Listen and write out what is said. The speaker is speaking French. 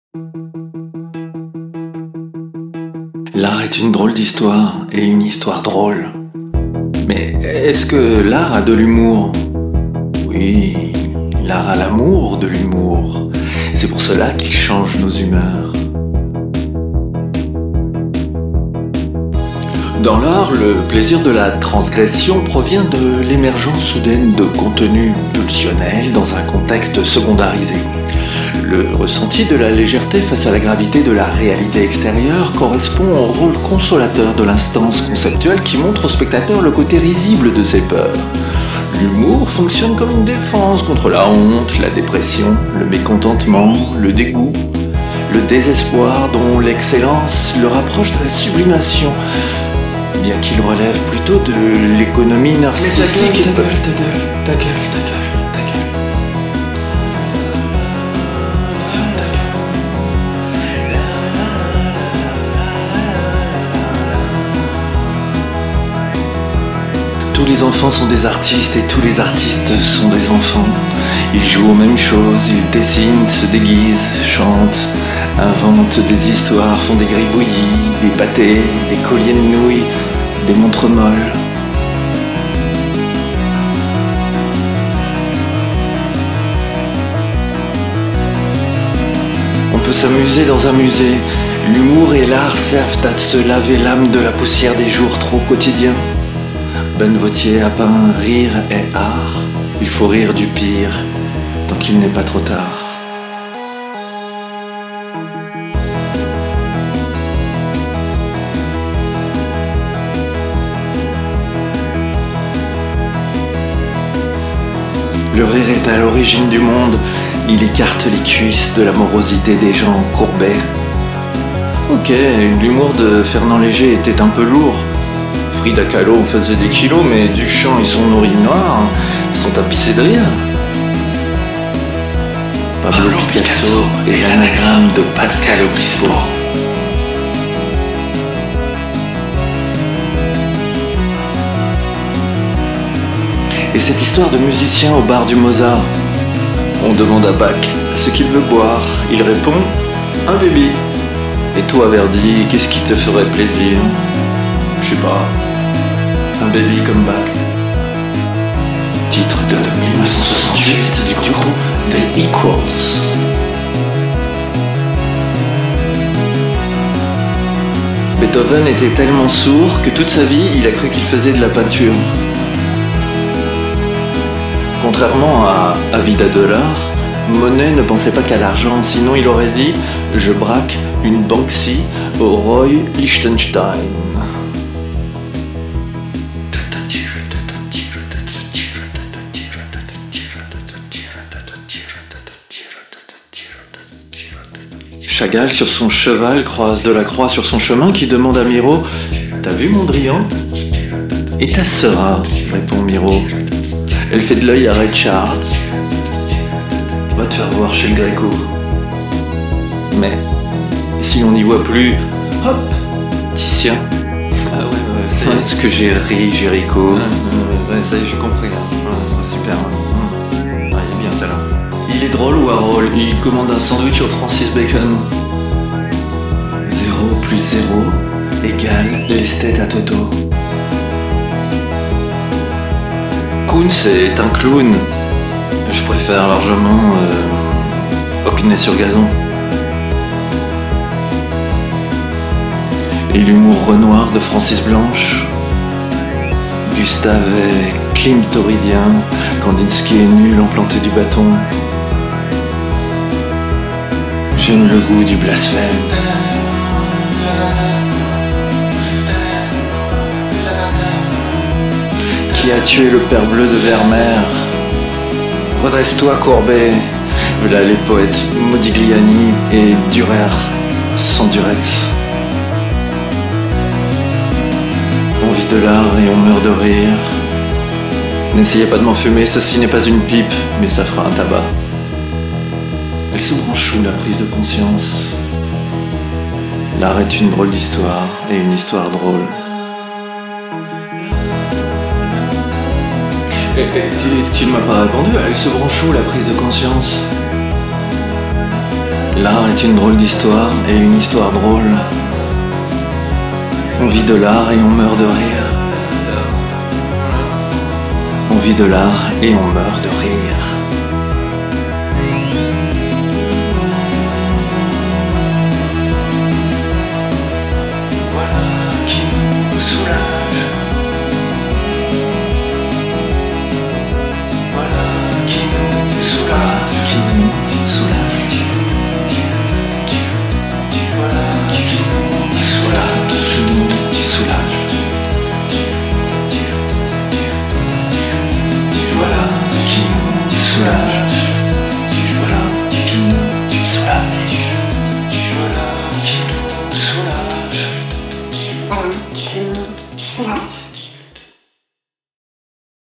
L'art est une drôle d'histoire, et une histoire drôle. Mais est-ce que l'art a de l'humour ? Oui, l'art a l'amour de l'humour. C'est pour cela qu'il change nos humeurs. Dans l'art, le plaisir de la transgression provient de l'émergence soudaine de contenus pulsionnels dans un contexte secondarisé. Le ressenti de la légèreté face à la gravité de la réalité extérieure correspond au rôle consolateur de l'instance conceptuelle qui montre au spectateur le côté risible de ses peurs. L'humour fonctionne comme une défense contre la honte, la dépression, le mécontentement, le dégoût, le désespoir dont l'excellence le rapproche de la sublimation, bien qu'il relève plutôt de l'économie narcissique. Mais ta gueule. Tous les enfants sont des artistes et tous les artistes sont des enfants. Ils jouent aux mêmes choses, ils dessinent, se déguisent, chantent, inventent des histoires, font des gribouillis, des pâtés, des colliers de nouilles, des montres molles. On peut s'amuser dans un musée. L'humour et l'art servent à se laver l'âme de la poussière des jours trop quotidiens. Ben Vautier a peint « Rire est art ». Il faut rire du pire, tant qu'il n'est pas trop tard. Le rire est à l'origine du monde. Il écarte les cuisses de la morosité des gens courbés. Ok, l'humour de Fernand Léger était un peu lourd. Frida Kahlo faisait des kilos, mais Duchamp et son noir sont tapissés de rire. Pablo Picasso est l'anagramme de Pascal Obispo. Et cette histoire de musicien au bar du Mozart. On demande à Bach ce qu'il veut boire. Il répond « un baby ». Et toi, Verdi, qu'est-ce qui te ferait plaisir ? Je sais pas. Un baby comme Bach. Titre de 1968 du groupe The Equals. Beethoven était tellement sourd que toute sa vie, il a cru qu'il faisait de la peinture. Contrairement à Vida Dollar, Monet ne pensait pas qu'à l'argent, sinon il aurait dit « Je braque une Banksy au Roy Lichtenstein ». Chagall sur son cheval croise Delacroix sur son chemin qui demande à Miro « T'as vu Mondrian ?» « Et ta sœur ?» répond Miro. Elle fait de l'œil à Ray Charles. Va te faire voir chez le Gréco. Mais si on n'y voit plus, hop, Titien. Ah ouais, ça y est. Est-ce que j'ai ri, Jéricho? Ouais, ça y est, j'ai compris là. Ouais, super. Ah, il est bien ça là. Il est drôle ou Harold? Il commande un sandwich au Francis Bacon. 0 plus 0 égale l'esthète à Toto. Kunz est un clown. Je préfère largement Hockney sur gazon. Et l'humour Renoir de Francis Blanche. Gustave est clitoridien. Kandinsky est nul en planter du bâton. J'aime le goût du blasphème. Qui a tué le père bleu de Vermeer? Redresse-toi, Courbet. Voilà les poètes Modigliani et Durer, sans Durex. On vit de l'art et on meurt de rire. N'essayez pas de m'enfumer, ceci n'est pas une pipe, mais ça fera un tabac. Elle se branche où la prise de conscience? L'art est une drôle d'histoire, et une histoire drôle. Tu ne m'as pas répondu, elle se branche où la prise de conscience? L'art est une drôle d'histoire et une histoire drôle. On vit de l'art et on meurt de rire. On vit de l'art et on meurt de rire. Voilà qui nous soulage. Voilà qui nous soulage. Qui nous soulage. Voilà qui nous soulage. Qui nous soulage. Voilà qui nous Soulage.